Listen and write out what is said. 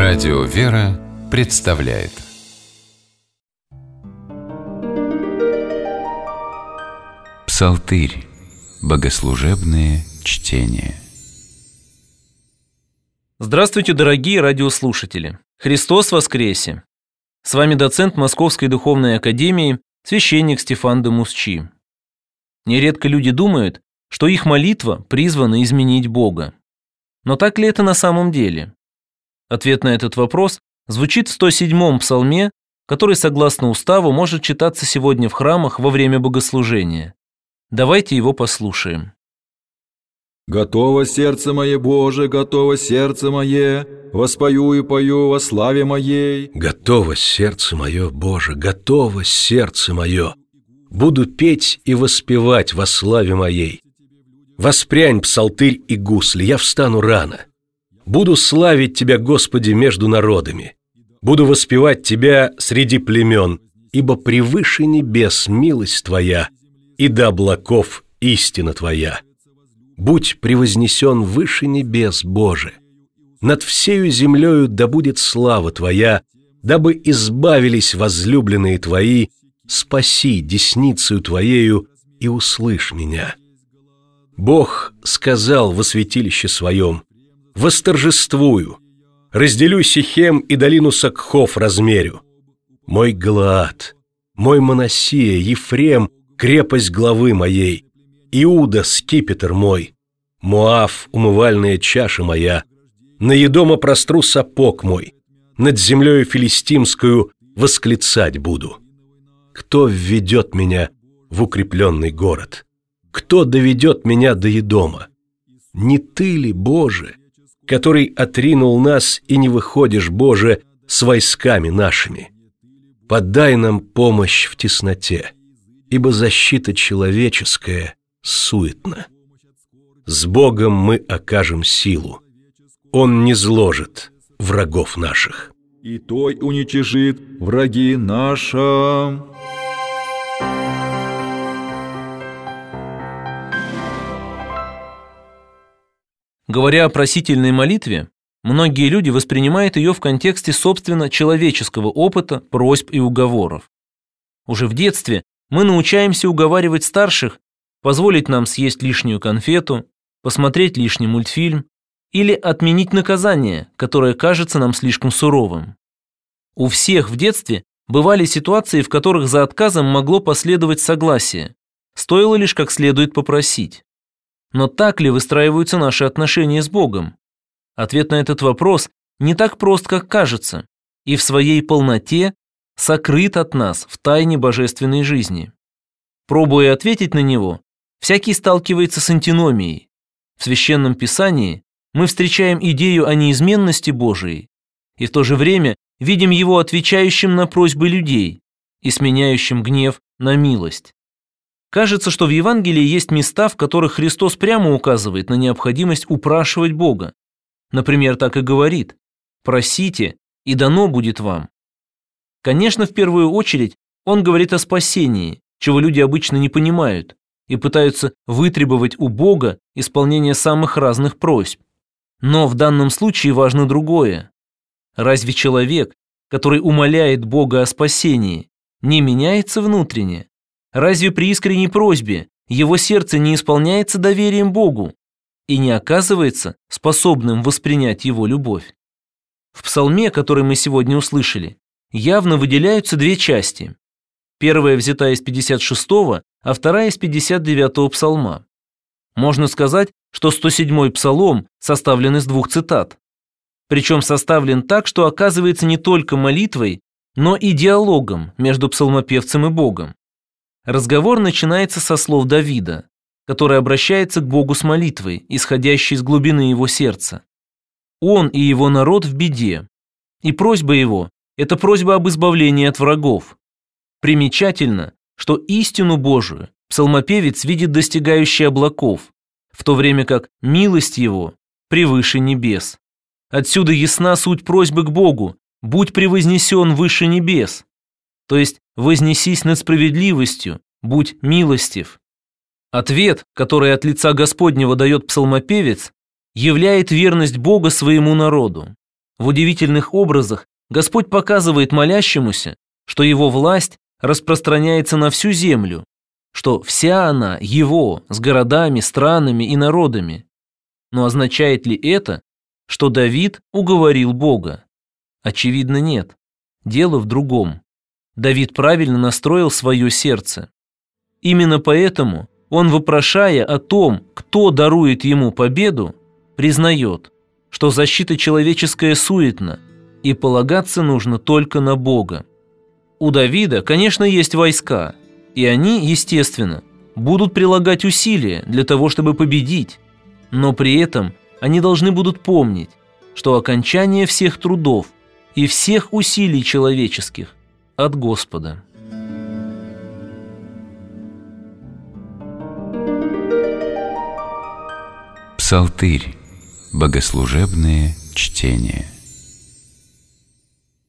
Радио «Вера» представляет Псалтырь. Богослужебные чтения. Здравствуйте, дорогие радиослушатели! Христос воскресе! С вами доцент Московской духовной академии, священник Стефан де Мусчи. Нередко люди думают, что их молитва призвана изменить Бога. Но так ли это на самом деле? Ответ на этот вопрос звучит в 107-м псалме, который, согласно уставу, может читаться сегодня в храмах во время богослужения. Давайте его послушаем. «Готово сердце мое, Боже, готово сердце мое, воспою и пою во славе моей». Готово сердце мое, Боже, готово сердце мое. Буду петь и воспевать во славе моей. Воспрянь, псалтырь и гусли, я встану рано. Буду славить Тебя, Господи, между народами. Буду воспевать Тебя среди племен, ибо превыше небес милость Твоя, и до облаков истина Твоя. Будь превознесен выше небес, Боже. Над всею землею да будет слава Твоя, дабы избавились возлюбленные Твои, спаси десницею Твоею и услышь меня. Бог сказал во святилище Своем: восторжествую, разделю Сихем и долину Сакхов размерю. Мой Галаад, мой Манассия, Ефрем, крепость главы моей, Иуда, скипетр мой, Моав, умывальная чаша моя, на Едома простру сапог мой, над землею филистимскую восклицать буду. Кто введет меня в укрепленный город? Кто доведет меня до Едома? Не Ты ли, Боже, который отринул нас и не выходишь, Боже, с войсками нашими? Подай нам помощь в тесноте, ибо защита человеческая суетна. С Богом мы окажем силу, Он низложит врагов наших. И Той уничижит враги наши. Говоря о просительной молитве, многие люди воспринимают ее в контексте собственно человеческого опыта, просьб и уговоров. Уже в детстве мы научаемся уговаривать старших позволить нам съесть лишнюю конфету, посмотреть лишний мультфильм или отменить наказание, которое кажется нам слишком суровым. У всех в детстве бывали ситуации, в которых за отказом могло последовать согласие, стоило лишь как следует попросить. Но так ли выстраиваются наши отношения с Богом? Ответ на этот вопрос не так прост, как кажется, и в своей полноте сокрыт от нас в тайне божественной жизни. Пробуя ответить на него, всякий сталкивается с антиномией. В Священном Писании мы встречаем идею о неизменности Божией и в то же время видим его отвечающим на просьбы людей и сменяющим гнев на милость. Кажется, что в Евангелии есть места, в которых Христос прямо указывает на необходимость упрашивать Бога. Например, так и говорит: «Просите, и дано будет вам». Конечно, в первую очередь Он говорит о спасении, чего люди обычно не понимают, и пытаются вытребовать у Бога исполнение самых разных просьб. Но в данном случае важно другое. Разве человек, который умоляет Бога о спасении, не меняется внутренне? Разве при искренней просьбе его сердце не исполняется доверием Богу и не оказывается способным воспринять его любовь? В псалме, который мы сегодня услышали, явно выделяются две части. Первая взята из 56-го, а вторая из 59-го псалма. Можно сказать, что 107-й псалом составлен из двух цитат. Причем составлен так, что оказывается не только молитвой, но и диалогом между псалмопевцем и Богом. Разговор начинается со слов Давида, который обращается к Богу с молитвой, исходящей из глубины его сердца. Он и его народ в беде, и просьба его – это просьба об избавлении от врагов. Примечательно, что истину Божию псалмопевец видит достигающей облаков, в то время как милость его превыше небес. Отсюда ясна суть просьбы к Богу: «Будь превознесен выше небес», то есть вознесись над справедливостью, будь милостив. Ответ, который от лица Господнего дает псалмопевец, являет верность Бога своему народу. В удивительных образах Господь показывает молящемуся, что Его власть распространяется на всю землю, что вся она Его с городами, странами и народами. Но означает ли это, что Давид уговорил Бога? Очевидно, нет. Дело в другом. Давид правильно настроил свое сердце. Именно поэтому он, вопрошая о том, кто дарует ему победу, признает, что защита человеческая суетна, и полагаться нужно только на Бога. У Давида, конечно, есть войска, и они, естественно, будут прилагать усилия для того, чтобы победить, но при этом они должны будут помнить, что окончание всех трудов и всех усилий человеческих от Господа. Псалтырь. Богослужебные чтения.